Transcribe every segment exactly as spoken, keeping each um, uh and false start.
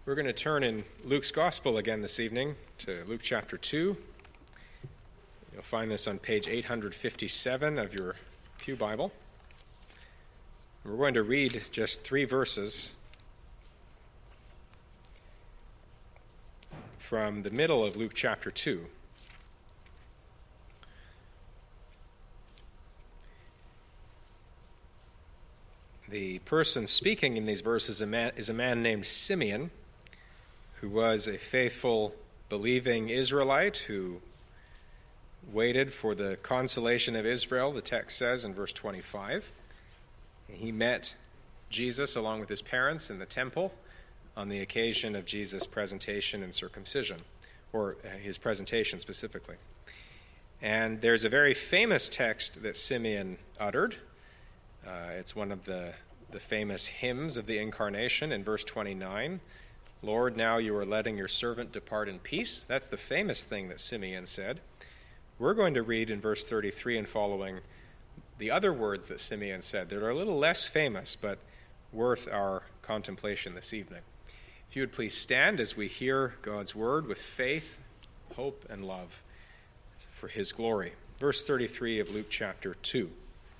We're going to turn in Luke's Gospel again this evening to Luke chapter two. You'll find this on page eight hundred fifty-seven of your Pew Bible. We're going to read just three verses from the middle of Luke chapter two. The person speaking in these verses is a man, is a man named Simeon, who was a faithful, believing Israelite who waited for the consolation of Israel, the text says in verse twenty-five. He met Jesus along with his parents in the temple on the occasion of Jesus' presentation and circumcision, or his presentation specifically. And there's a very famous text that Simeon uttered. Uh, it's one of the, the famous hymns of the Incarnation in verse twenty-nine. Lord, now you are letting your servant depart in peace. That's the famous thing that Simeon said. We're going to read in verse thirty-three and following the other words that Simeon said that are a little less famous, but worth our contemplation this evening. If you would please stand as we hear God's word with faith, hope, and love for his glory. Verse thirty-three of Luke chapter two.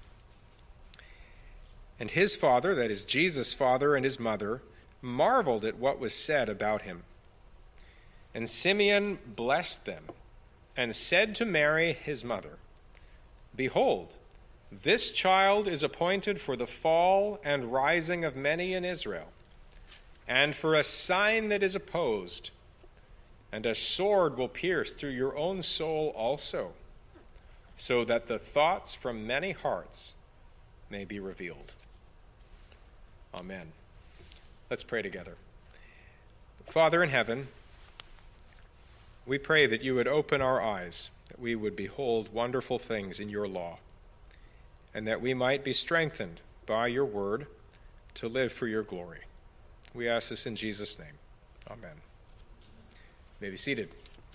And his father, that is Jesus' father, and his mother, marveled at what was said about him. And Simeon blessed them and said to Mary, his mother, Behold, this child is appointed for the fall and rising of many in Israel, and for a sign that is opposed, and a sword will pierce through your own soul also, so that the thoughts from many hearts may be revealed. Amen. Let's pray together. Father in heaven, we pray that you would open our eyes, that we would behold wonderful things in your law, and that we might be strengthened by your word to live for your glory. We ask this in Jesus' name. Amen. You may be seated.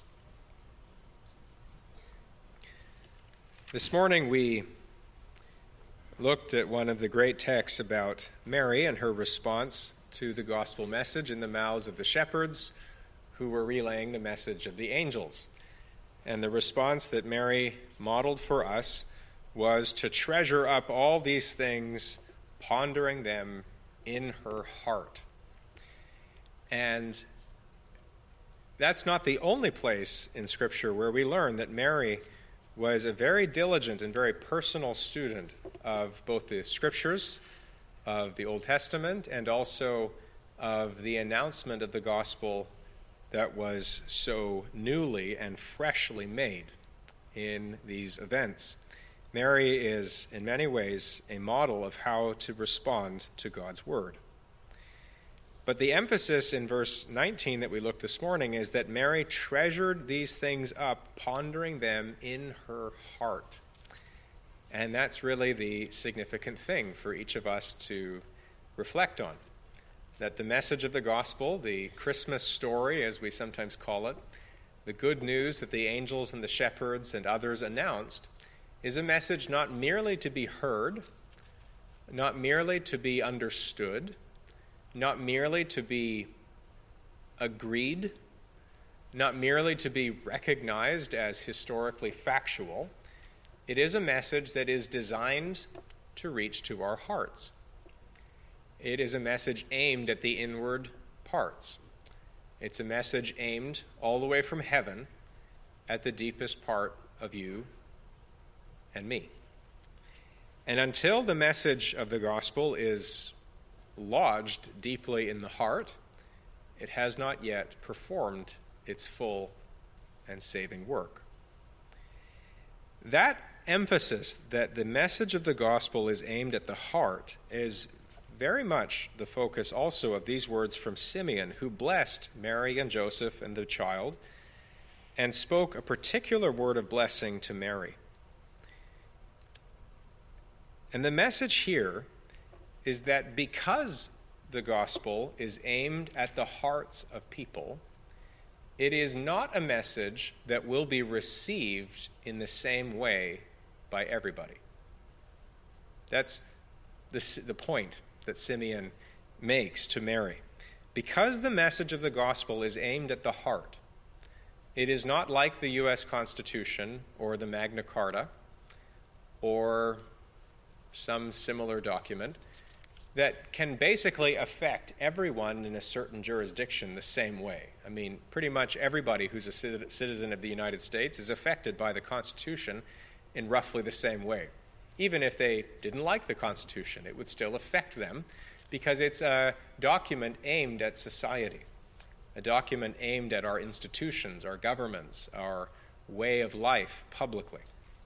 This morning we looked at one of the great texts about Mary and her response to the gospel message in the mouths of the shepherds who were relaying the message of the angels. And the response that Mary modeled for us was to treasure up all these things, pondering them in her heart. And that's not the only place in Scripture where we learn that Mary was a very diligent and very personal student of both the Scriptures, of the Old Testament, and also of the announcement of the gospel that was so newly and freshly made in these events. Mary is, in many ways, a model of how to respond to God's word. But the emphasis in verse nineteen that we looked this morning is that Mary treasured these things up, pondering them in her heart. And that's really the significant thing for each of us to reflect on. That the message of the gospel, the Christmas story as we sometimes call it, the good news that the angels and the shepherds and others announced, is a message not merely to be heard, not merely to be understood, not merely to be agreed, not merely to be recognized as historically factual. It is a message that is designed to reach to our hearts. It is a message aimed at the inward parts. It's a message aimed all the way from heaven at the deepest part of you and me. And until the message of the gospel is lodged deeply in the heart, it has not yet performed its full and saving work. That emphasis that the message of the gospel is aimed at the heart is very much the focus also of these words from Simeon, who blessed Mary and Joseph and the child and spoke a particular word of blessing to Mary. And the message here is that because the gospel is aimed at the hearts of people, it is not a message that will be received in the same way by everybody. That's the, the point that Simeon makes to Mary. because the message of the gospel is aimed at the heart, it is not like the U S Constitution or the Magna Carta or some similar document that can basically affect everyone in a certain jurisdiction the same way. I mean, pretty much everybody who's a citizen of the United States is affected by the Constitution in roughly the same way. Even if they didn't like the Constitution, it would still affect them because it's a document aimed at society, a document aimed at our institutions, our governments, our way of life publicly.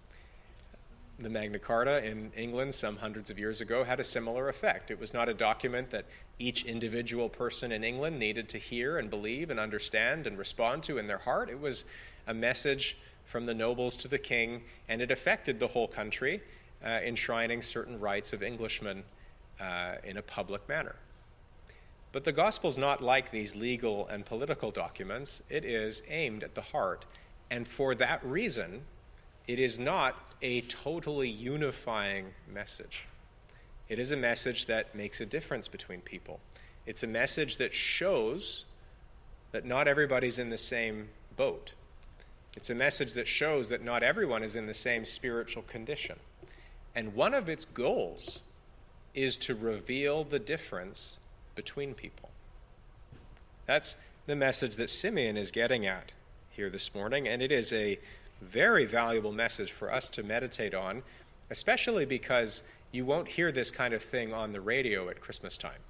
The Magna Carta in England some hundreds of years ago had a similar effect. It was not a document that each individual person in England needed to hear and believe and understand and respond to in their heart. It was a message from the nobles to the king, and it affected the whole country, uh, enshrining certain rights of Englishmen uh, in a public manner. But the gospel's not like these legal and political documents. It is aimed at the heart, and for that reason, it is not a totally unifying message. It is a message that makes a difference between people. It's a message that shows that not everybody's in the same boat. It's a message that shows that not everyone is in the same spiritual condition. And one of its goals is to reveal the difference between people. That's the message that Simeon is getting at here this morning, and it is a very valuable message for us to meditate on, especially because you won't hear this kind of thing on the radio at Christmas time.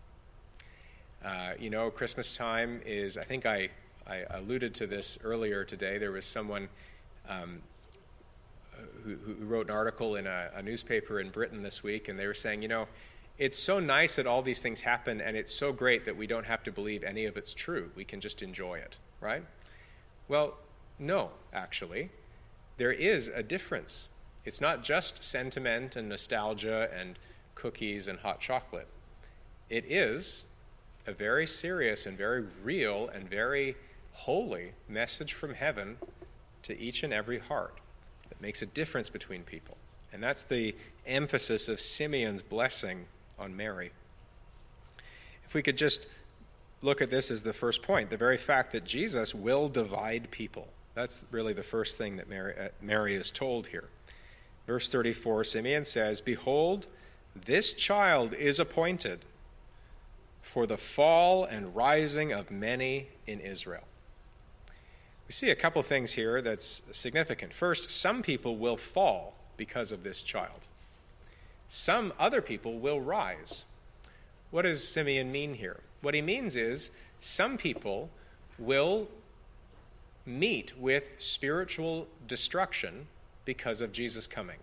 Uh, you know, Christmas time is, I think I, I alluded to this earlier today. There was someone um, who, who wrote an article in a, a newspaper in Britain this week, and they were saying, you know, it's so nice that all these things happen, and it's so great that we don't have to believe any of it's true. We can just enjoy it, right? Well, no, actually. There is a difference. It's not just sentiment and nostalgia and cookies and hot chocolate. It is a very serious and very real and very holy message from heaven to each and every heart that makes a difference between people. And that's the emphasis of Simeon's blessing on Mary. If we could just look at this as the first point, the very fact that Jesus will divide people. That's really the first thing that Mary, uh, Mary is told here. Verse thirty-four, Simeon says, "Behold, this child is appointed for the fall and rising of many in Israel." We see a couple things here that's significant. First, some people will fall because of this child. Some other people will rise. What does Simeon mean here? What he means is some people will meet with spiritual destruction because of Jesus coming.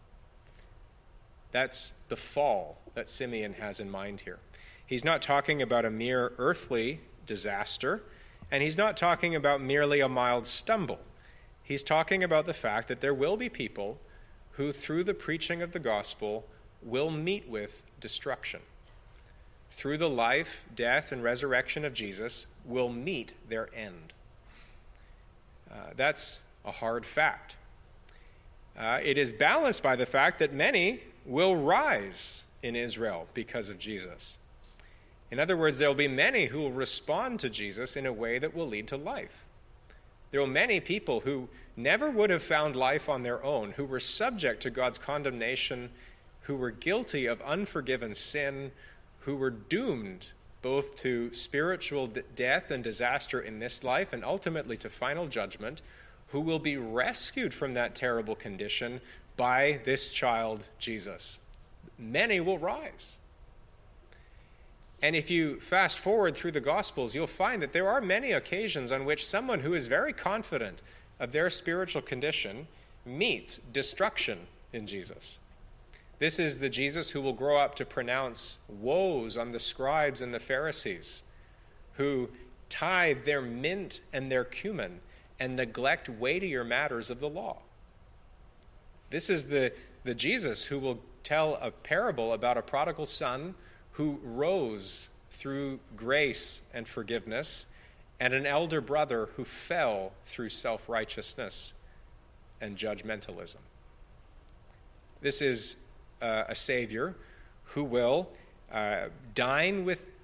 That's the fall that Simeon has in mind here. He's not talking about a mere earthly disaster, and he's not talking about merely a mild stumble. He's talking about the fact that there will be people who, through the preaching of the gospel, will meet with destruction. Through the life, death, and resurrection of Jesus, will meet their end. Uh, that's a hard fact. Uh, it is balanced by the fact that many will rise in Israel because of Jesus. In other words, there will be many who will respond to Jesus in a way that will lead to life. There are many people who never would have found life on their own, who were subject to God's condemnation, who were guilty of unforgiven sin, who were doomed both to spiritual d- death and disaster in this life and ultimately to final judgment, who will be rescued from that terrible condition by this child, Jesus. Many will rise. And if you fast forward through the Gospels, you'll find that there are many occasions on which someone who is very confident of their spiritual condition meets destruction in Jesus. This is the Jesus who will grow up to pronounce woes on the scribes and the Pharisees, who tithe their mint and their cumin and neglect weightier matters of the law. This is the, the Jesus who will tell a parable about a prodigal son who rose through grace and forgiveness, and an elder brother who fell through self-righteousness and judgmentalism. This is uh, a Savior who will uh, dine with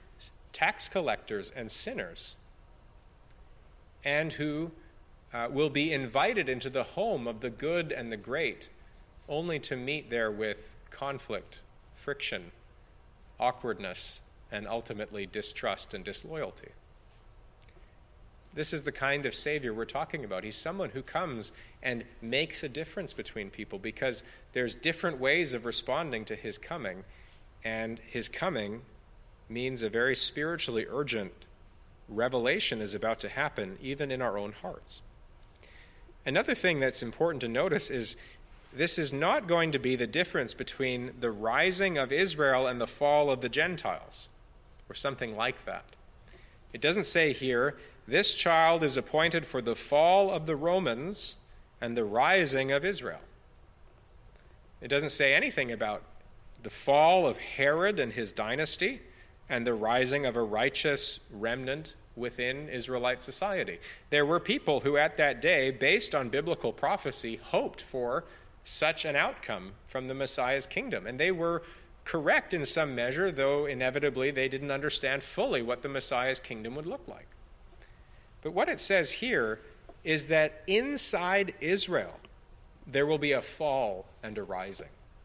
tax collectors and sinners, and who uh, will be invited into the home of the good and the great, only to meet there with conflict, friction, awkwardness, and ultimately distrust and disloyalty. This is the kind of Savior we're talking about. He's someone who comes and makes a difference between people because there's different ways of responding to his coming, and his coming means a very spiritually urgent revelation is about to happen even in our own hearts. Another thing that's important to notice is this is not going to be the difference between the rising of Israel and the fall of the Gentiles, or something like that. It doesn't say here, this child is appointed for the fall of the Romans and the rising of Israel. It doesn't say anything about the fall of Herod and his dynasty and the rising of a righteous remnant within Israelite society. There were people who at that day, based on biblical prophecy, hoped for such an outcome from the Messiah's kingdom. And they were correct in some measure, though inevitably they didn't understand fully what the Messiah's kingdom would look like. But what it says here is that inside Israel, there will be a fall and a rising.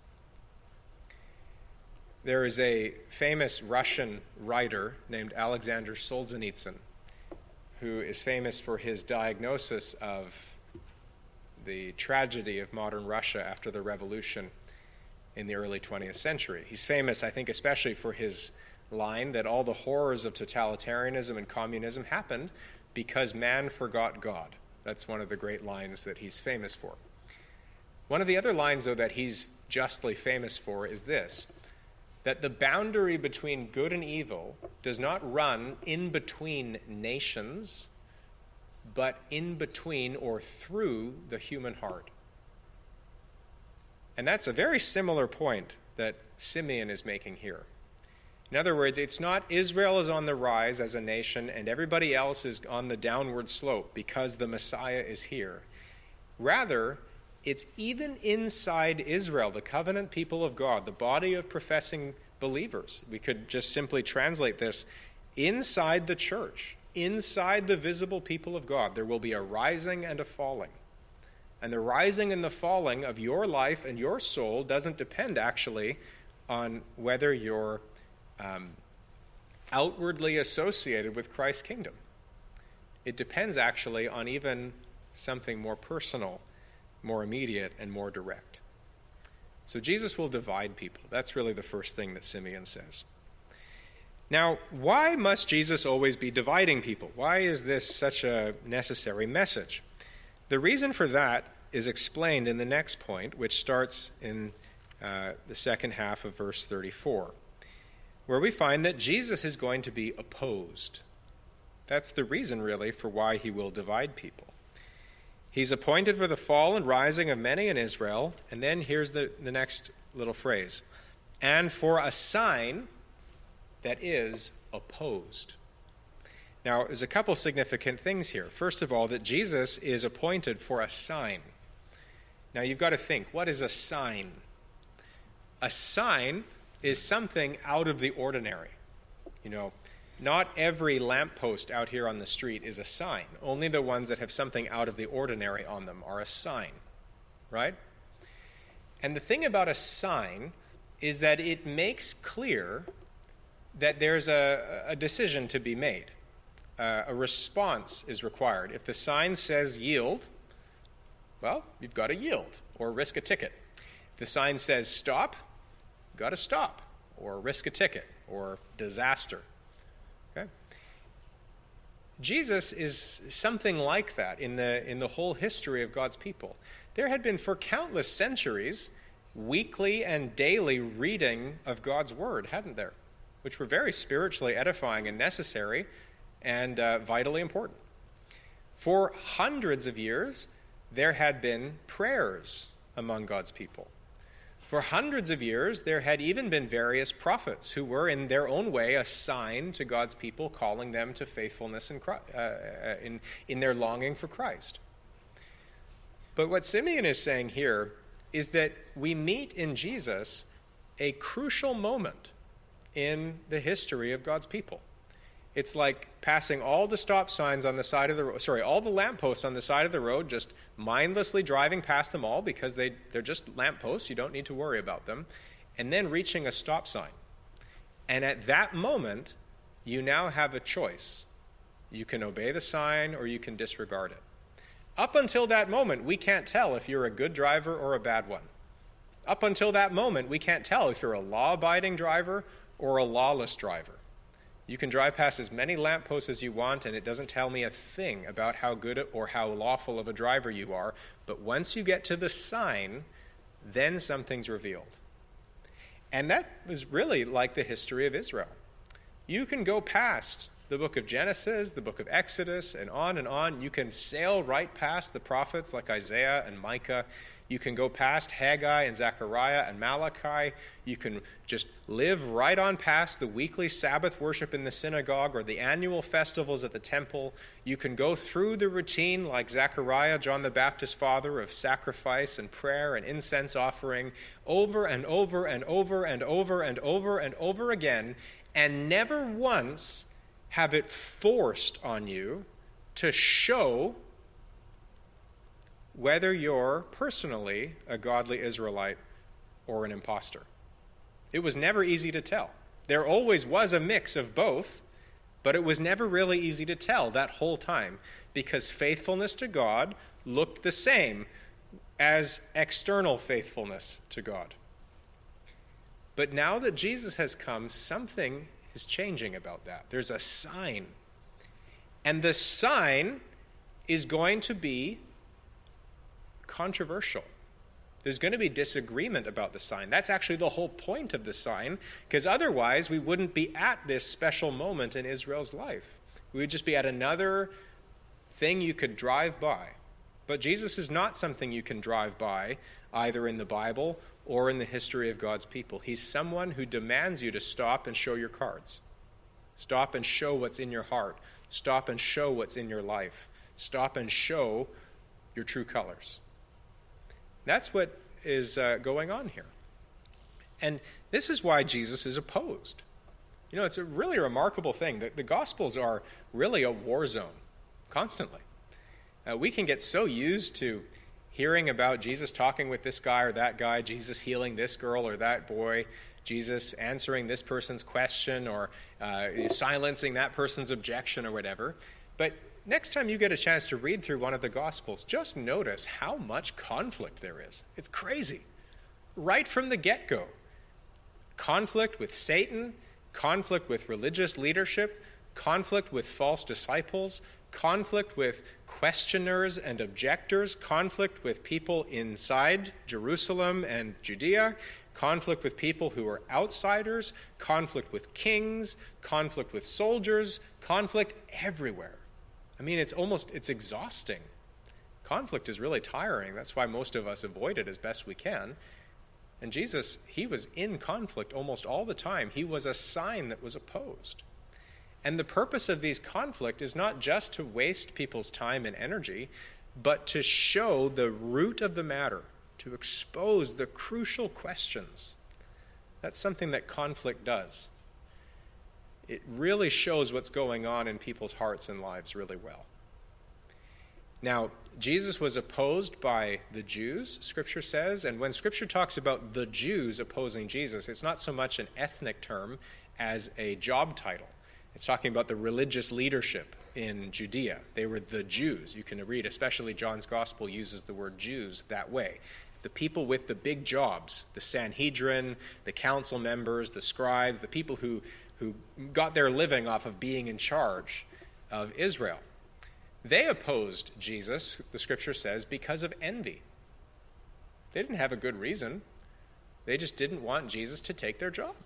There is a famous Russian writer named Alexander Solzhenitsyn, who is famous for his diagnosis of the tragedy of modern Russia after the revolution in the early twentieth century. He's famous, I think, especially for his line that all the horrors of totalitarianism and communism happened because man forgot God. That's one of the great lines that he's famous for. One of the other lines, though, that he's justly famous for is this, that the boundary between good and evil does not run in between nations, but in between or through the human heart. And that's a very similar point that Simeon is making here. In other words, it's not Israel is on the rise as a nation and everybody else is on the downward slope because the Messiah is here. Rather, it's even inside Israel, the covenant people of God, the body of professing believers. We could just simply translate this inside the church, inside the visible people of God, there will be a rising and a falling. And the rising and the falling of your life and your soul doesn't depend actually on whether you're um, outwardly associated with Christ's kingdom. It depends actually on even something more personal, more immediate, and more direct. So Jesus will divide people. That's really the first thing that Simeon says. Now, why must Jesus always be dividing people? Why is this such a necessary message? The reason for that is explained in the next point, which starts in uh, the second half of verse thirty-four, where we find that Jesus is going to be opposed. That's the reason, really, for why he will divide people. He's appointed for the fall and rising of many in Israel, and then here's the, the next little phrase, and for a sign that is opposed. Now, there's a couple significant things here. First of all, that Jesus is appointed for a sign. Now, you've got to think, what is a sign? A sign is something out of the ordinary. You know, not every lamppost out here on the street is a sign. Only the ones that have something out of the ordinary on them are a sign, right? And the thing about a sign is that it makes clear that there's a, a decision to be made. Uh, a response is required. If the sign says yield, well, you've got to yield or risk a ticket. If the sign says stop, you've got to stop or risk a ticket or disaster. Okay? Jesus is something like that in the, in the whole history of God's people. There had been for countless centuries weekly and daily reading of God's word, hadn't there? Which were very spiritually edifying and necessary and uh, vitally important. For hundreds of years, there had been prayers among God's people. For hundreds of years, there had even been various prophets who were in their own way a sign to God's people, calling them to faithfulness in, Christ, uh, in, in their longing for Christ. But what Simeon is saying here is that we meet in Jesus a crucial moment in the history of God's people. It's like passing all the stop signs on the side of the road, sorry, all the lampposts on the side of the road, just mindlessly driving past them all because they, they're just lampposts. You don't need to worry about them. And then reaching a stop sign. And at that moment, you now have a choice. You can obey the sign or you can disregard it. Up until that moment, we can't tell if you're a good driver or a bad one. Up until that moment, we can't tell if you're a law-abiding driver or a lawless driver. You can drive past as many lampposts as you want, and it doesn't tell me a thing about how good or how lawful of a driver you are. But once you get to the sign, then something's revealed. And that was really like the history of Israel. You can go past the book of Genesis, the book of Exodus, and on and on. You can sail right past the prophets like Isaiah and Micah. You can go past Haggai and Zechariah and Malachi. You can just live right on past the weekly Sabbath worship in the synagogue or the annual festivals at the temple. You can go through the routine like Zechariah, John the Baptist's father, of sacrifice and prayer and incense offering over and over and over and over and over and over again, and never once have it forced on you to show whether you're personally a godly Israelite or an imposter. It was never easy to tell. There always was a mix of both, but it was never really easy to tell that whole time because faithfulness to God looked the same as external faithfulness to God. But now that Jesus has come, something is changing about that. There's a sign. And the sign is going to be controversial. There's going to be disagreement about the sign. That's actually the whole point of the sign, because otherwise we wouldn't be at this special moment in Israel's life. We would just be at another thing you could drive by. But Jesus is not something you can drive by, either in the Bible or in the history of God's people. He's someone who demands you to stop and show your cards. Stop and show what's in your heart. Stop and show what's in your life. Stop and show your true colors. That's what is uh, going on here. And this is why Jesus is opposed. You know, it's a really remarkable thing. The, the Gospels are really a war zone, constantly. Uh, we can get so used to hearing about Jesus talking with this guy or that guy, Jesus healing this girl or that boy, Jesus answering this person's question or uh, silencing that person's objection or whatever. But next time you get a chance to read through one of the Gospels, just notice how much conflict there is. It's crazy. Right from the get-go. Conflict with Satan, conflict with religious leadership, conflict with false disciples, conflict with questioners and objectors, conflict with people inside Jerusalem and Judea, conflict with people who are outsiders, conflict with kings, conflict with soldiers, conflict everywhere. I mean, it's almost, it's exhausting. Conflict is really tiring. That's why most of us avoid it as best we can. And Jesus, he was in conflict almost all the time. He was a sign that was opposed. And the purpose of these conflict is not just to waste people's time and energy, but to show the root of the matter, to expose the crucial questions. That's something that conflict does. It really shows what's going on in people's hearts and lives really well. Now, Jesus was opposed by the Jews, Scripture says, and when Scripture talks about the Jews opposing Jesus, it's not so much an ethnic term as a job title. It's talking about the religious leadership in Judea. They were the Jews. You can read, especially John's Gospel uses the word Jews that way. The people with the big jobs, the Sanhedrin, the council members, the scribes, the people who, who got their living off of being in charge of Israel. They opposed Jesus, the Scripture says, because of envy. They didn't have a good reason. They just didn't want Jesus to take their job.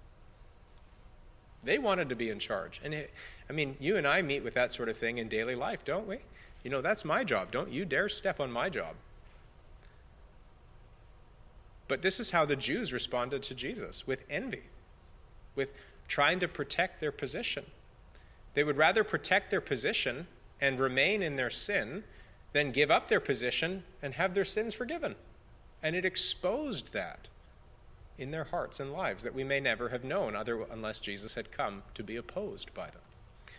They wanted to be in charge. And it, I mean, you and I meet with that sort of thing in daily life, don't we? You know, that's my job. Don't you dare step on my job. But this is how the Jews responded to Jesus, with envy, with trying to protect their position. They would rather protect their position and remain in their sin than give up their position and have their sins forgiven. And it exposed that in their hearts and lives that we may never have known other, unless Jesus had come to be opposed by them.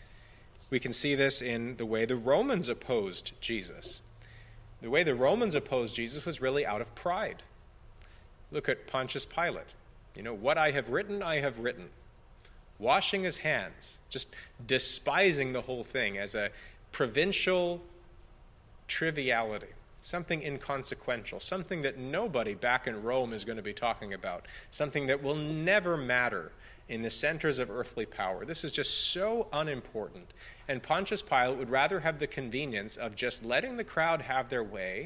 We can see this in the way the Romans opposed Jesus. The way the Romans opposed Jesus was really out of pride. Look at Pontius Pilate. You know, what I have written, I have written. Washing his hands, just despising the whole thing as a provincial triviality, something inconsequential, something that nobody back in Rome is going to be talking about, something that will never matter in the centers of earthly power. This is just so unimportant. And Pontius Pilate would rather have the convenience of just letting the crowd have their way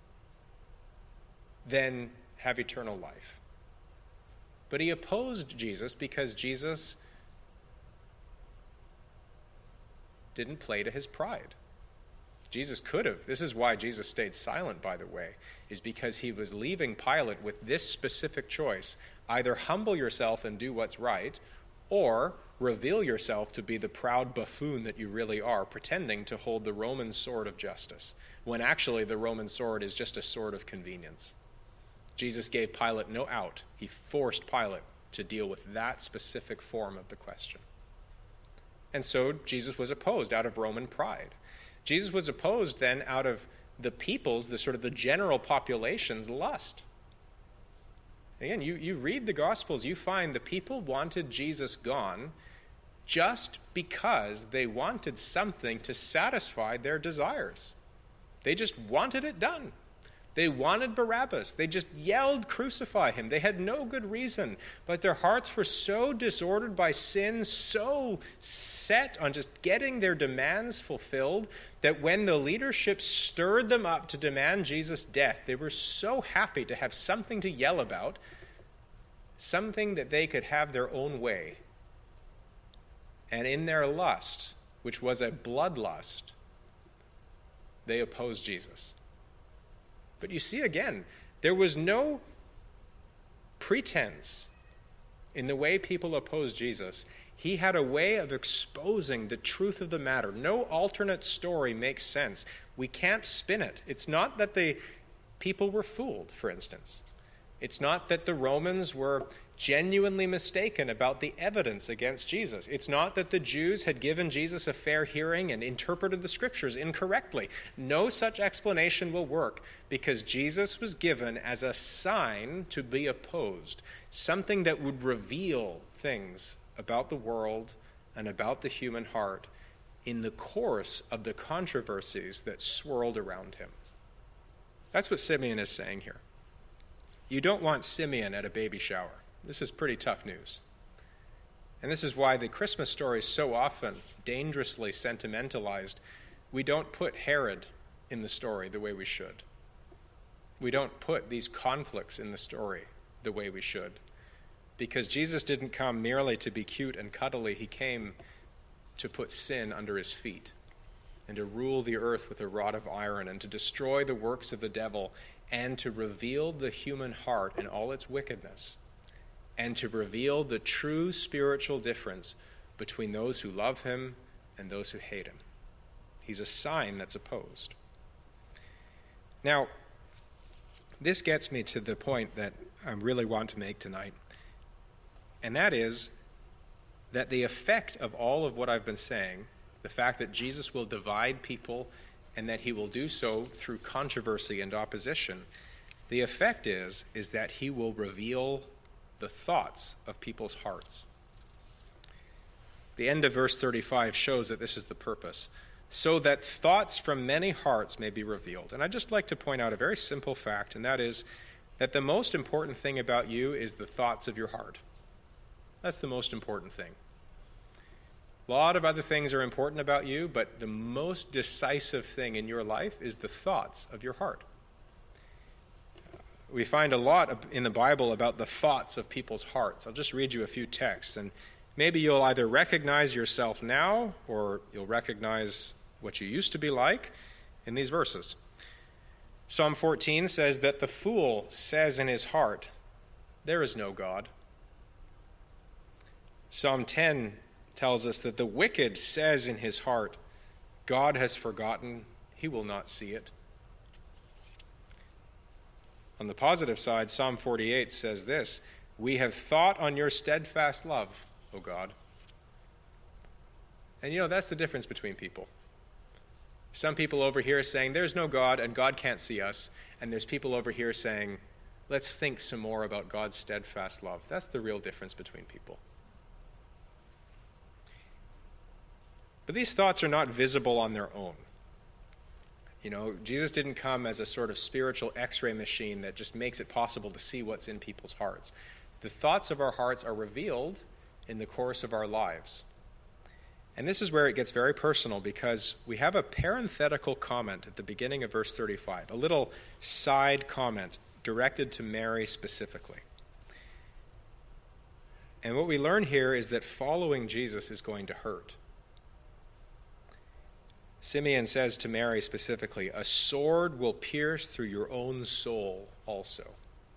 than have eternal life. But he opposed Jesus because Jesus didn't play to his pride. Jesus could have. This is why Jesus stayed silent, by the way, is because he was leaving Pilate with this specific choice. Either humble yourself and do what's right, or reveal yourself to be the proud buffoon that you really are, pretending to hold the Roman sword of justice, when actually the Roman sword is just a sword of convenience. Jesus gave Pilate no out. He forced Pilate to deal with that specific form of the question. And so Jesus was opposed out of Roman pride. Jesus was opposed then out of the people's, the sort of the general population's lust. Again, you, you read the Gospels, you find the people wanted Jesus gone just because they wanted something to satisfy their desires. They just wanted it done. They wanted Barabbas. They just yelled, "Crucify him." They had no good reason, but their hearts were so disordered by sin, so set on just getting their demands fulfilled, that when the leadership stirred them up to demand Jesus' death, they were so happy to have something to yell about, something that they could have their own way. And in their lust, which was a bloodlust, they opposed Jesus. But you see again, there was no pretense in the way people opposed Jesus. He had a way of exposing the truth of the matter. No alternate story makes sense. We can't spin it. It's not that the people were fooled, for instance. It's not that the Romans were genuinely mistaken about the evidence against Jesus. It's not that the Jews had given Jesus a fair hearing and interpreted the scriptures incorrectly. No such explanation will work, because Jesus was given as a sign to be opposed, something that would reveal things about the world and about the human heart in the course of the controversies that swirled around him. That's what Simeon is saying here. You don't want Simeon at a baby shower. This is pretty tough news. And this is why the Christmas story is so often dangerously sentimentalized. We don't put Herod in the story the way we should. We don't put these conflicts in the story the way we should. Because Jesus didn't come merely to be cute and cuddly. He came to put sin under his feet and to rule the earth with a rod of iron and to destroy the works of the devil and to reveal the human heart in all its wickedness, and to reveal the true spiritual difference between those who love him and those who hate him. He's a sign that's opposed. Now, this gets me to the point that I really want to make tonight, and that is that the effect of all of what I've been saying, the fact that Jesus will divide people and that he will do so through controversy and opposition, the effect is, is that he will reveal the thoughts of people's hearts. The end of verse thirty-five shows that this is the purpose, so that thoughts from many hearts may be revealed. And I'd just like to point out a very simple fact, and that is that the most important thing about you is the thoughts of your heart. That's the most important thing. A lot of other things are important about you, but the most decisive thing in your life is the thoughts of your heart. We find a lot in the Bible about the thoughts of people's hearts. I'll just read you a few texts, and maybe you'll either recognize yourself now or you'll recognize what you used to be like in these verses. Psalm fourteen says that the fool says in his heart, "There is no God." Psalm ten tells us that the wicked says in his heart, "God has forgotten, he will not see it." On the positive side, Psalm forty-eight says this, "We have thought on your steadfast love, O God." And you know, that's the difference between people. Some people over here saying, there's no God and God can't see us. And there's people over here saying, let's think some more about God's steadfast love. That's the real difference between people. But these thoughts are not visible on their own. You know, Jesus didn't come as a sort of spiritual x-ray machine that just makes it possible to see what's in people's hearts. The thoughts of our hearts are revealed in the course of our lives. And this is where it gets very personal, because we have a parenthetical comment at the beginning of verse thirty-five, a little side comment directed to Mary specifically. And what we learn here is that following Jesus is going to hurt. Simeon says to Mary specifically, a sword will pierce through your own soul also.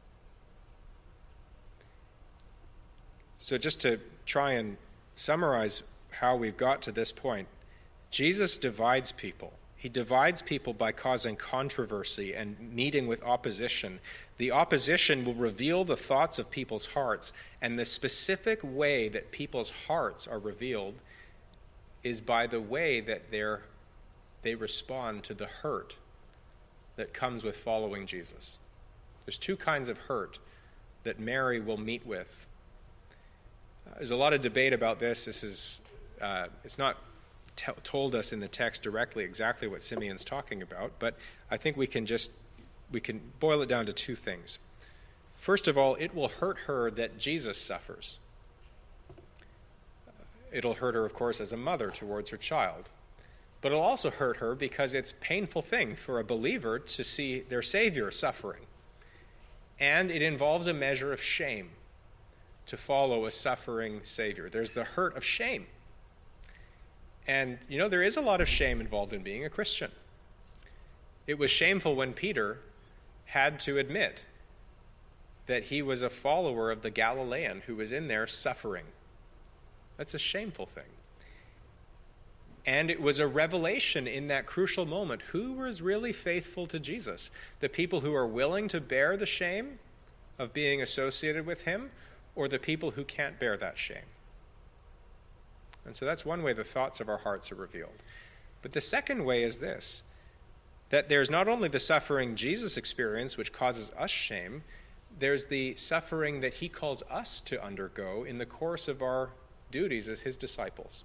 So just to try and summarize how we've got to this point, Jesus divides people. He divides people by causing controversy and meeting with opposition. The opposition will reveal the thoughts of people's hearts, and the specific way that people's hearts are revealed is by the way that they're, they respond to the hurt that comes with following Jesus. There's two kinds of hurt that Mary will meet with. Uh, there's a lot of debate about this. This is uh, it's not t- told us in the text directly exactly what Simeon's talking about, but I think we can just we can boil it down to two things. First of all, it will hurt her that Jesus suffers. Uh, it'll hurt her, of course, as a mother towards her child. But it'll also hurt her because it's a painful thing for a believer to see their Savior suffering. And it involves a measure of shame to follow a suffering Savior. There's the hurt of shame. And, you know, there is a lot of shame involved in being a Christian. It was shameful when Peter had to admit that he was a follower of the Galilean who was in there suffering. That's a shameful thing. And it was a revelation in that crucial moment. Who was really faithful to Jesus? The people who are willing to bear the shame of being associated with him, or the people who can't bear that shame? And so that's one way the thoughts of our hearts are revealed. But the second way is this, that there's not only the suffering Jesus experienced, which causes us shame, there's the suffering that he calls us to undergo in the course of our duties as his disciples.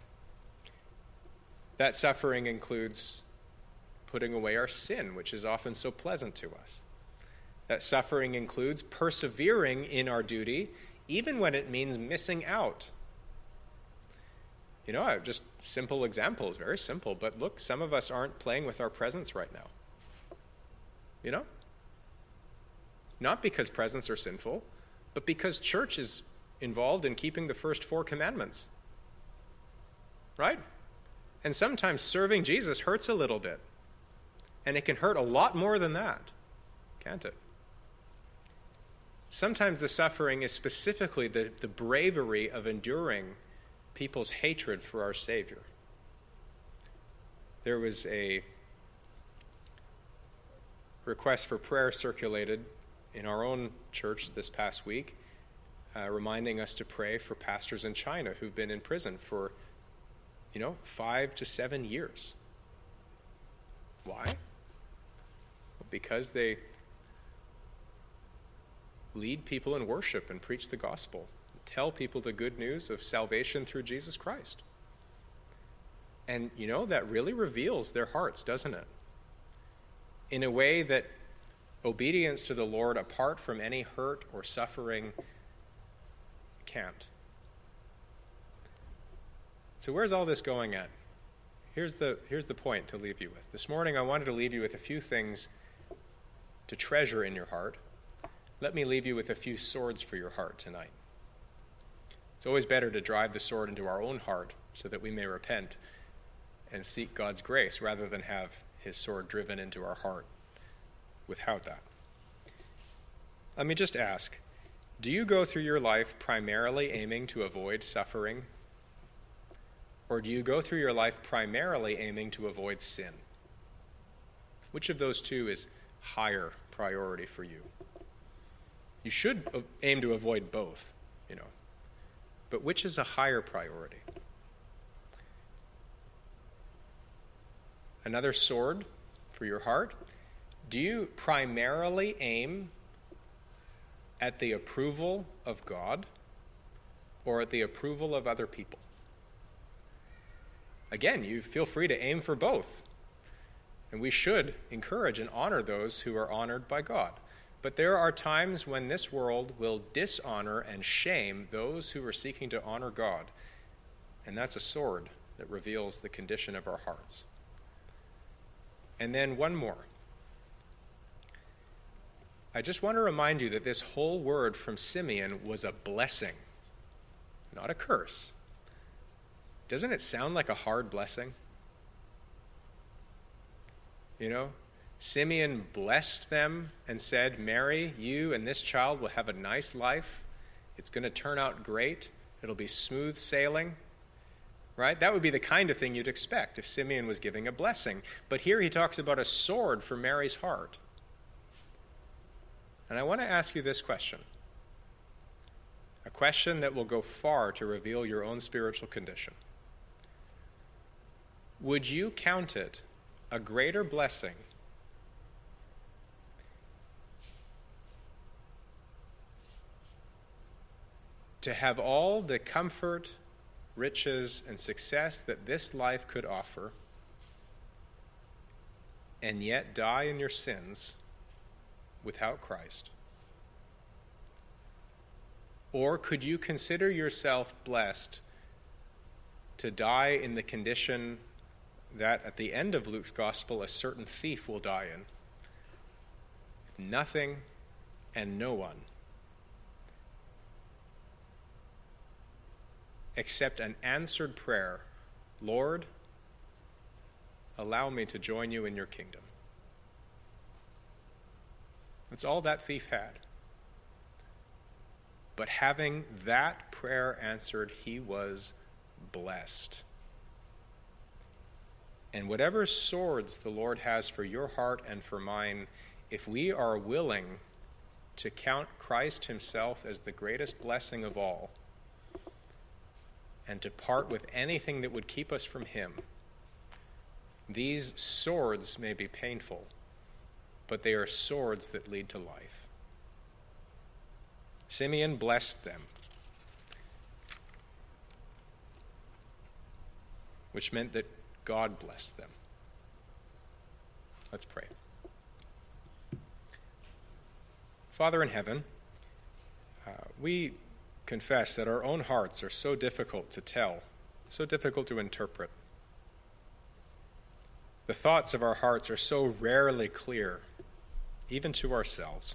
That suffering includes putting away our sin, which is often so pleasant to us. That suffering includes persevering in our duty, even when it means missing out. You know, just simple examples, very simple, but look, some of us aren't playing with our presents right now. You know? Not because presents are sinful, but because church is involved in keeping the first four commandments. Right? And sometimes serving Jesus hurts a little bit. And it can hurt a lot more than that, can't it? Sometimes the suffering is specifically the, the bravery of enduring people's hatred for our Savior. There was a request for prayer circulated in our own church this past week, uh, reminding us to pray for pastors in China who've been in prison for, you know, five to seven years. Why? Well, because they lead people in worship and preach the gospel. Tell people the good news of salvation through Jesus Christ. And, you know, that really reveals their hearts, doesn't it? In a way that obedience to the Lord, apart from any hurt or suffering, can't. So where's all this going at? Here's the, here's the point to leave you with. This morning I wanted to leave you with a few things to treasure in your heart. Let me leave you with a few swords for your heart tonight. It's always better to drive the sword into our own heart so that we may repent and seek God's grace rather than have his sword driven into our heart without that. Let me just ask, do you go through your life primarily aiming to avoid suffering? Or do you go through your life primarily aiming to avoid sin? Which of those two is higher priority for you? You should aim to avoid both, you know. But which is a higher priority? another sword for your heart? Do you primarily aim at the approval of God or at the approval of other people? Again, you feel free to aim for both. And we should encourage and honor those who are honored by God. But there are times when this world will dishonor and shame those who are seeking to honor God. And that's a sword that reveals the condition of our hearts. And then one more. I just want to remind you that this whole word from Simeon was a blessing, not a curse. Doesn't it sound like a hard blessing? You know, Simeon blessed them and said, Mary, you and this child will have a nice life. It's going to turn out great. It'll be smooth sailing. Right? That would be the kind of thing you'd expect if Simeon was giving a blessing. But here he talks about a sword for Mary's heart. And I want to ask you this question. A question that will go far to reveal your own spiritual condition. Would you count it a greater blessing to have all the comfort, riches, and success that this life could offer, and yet die in your sins without Christ? Or could you consider yourself blessed to die in the condition that at the end of Luke's gospel a certain thief will die in? Nothing and no one, except an answered prayer, Lord, allow me to join you in your kingdom. That's all that thief had. But having that prayer answered, he was blessed. And whatever swords the Lord has for your heart and for mine, if we are willing to count Christ himself as the greatest blessing of all, and to part with anything that would keep us from him, these swords may be painful, but they are swords that lead to life. Simeon blessed them, which meant that God blessed them. Let's pray. Father in heaven, uh, we confess that our own hearts are so difficult to tell, so difficult to interpret. The thoughts of our hearts are so rarely clear, even to ourselves.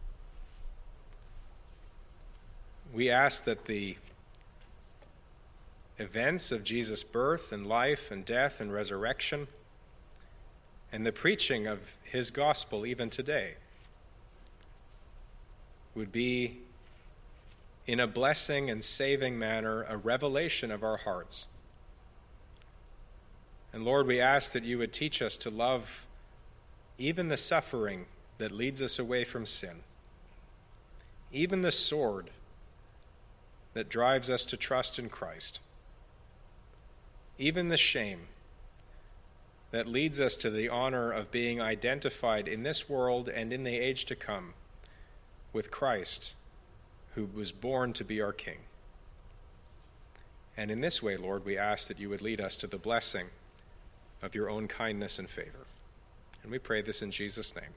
We ask that the events of Jesus' birth and life and death and resurrection and the preaching of his gospel even today would be, in a blessing and saving manner, a revelation of our hearts. And Lord, we ask that you would teach us to love even the suffering that leads us away from sin, even the sword that drives us to trust in Christ, even the shame that leads us to the honor of being identified in this world and in the age to come with Christ, who was born to be our King. And in this way, Lord, we ask that you would lead us to the blessing of your own kindness and favor. And we pray this in Jesus' name.